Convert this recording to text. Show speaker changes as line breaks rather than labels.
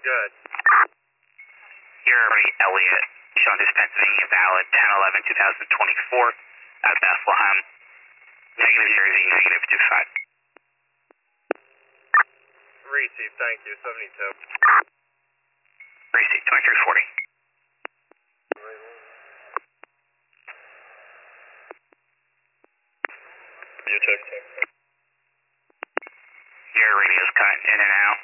Good.
Here, Elliot, Shawnee, Pennsylvania, valid 10/11/2024, at Bethlehem. Negative Jersey, negative 25.
Received, thank you, 72.
Received, 2340.
You check.
Your radio's cutting in and out.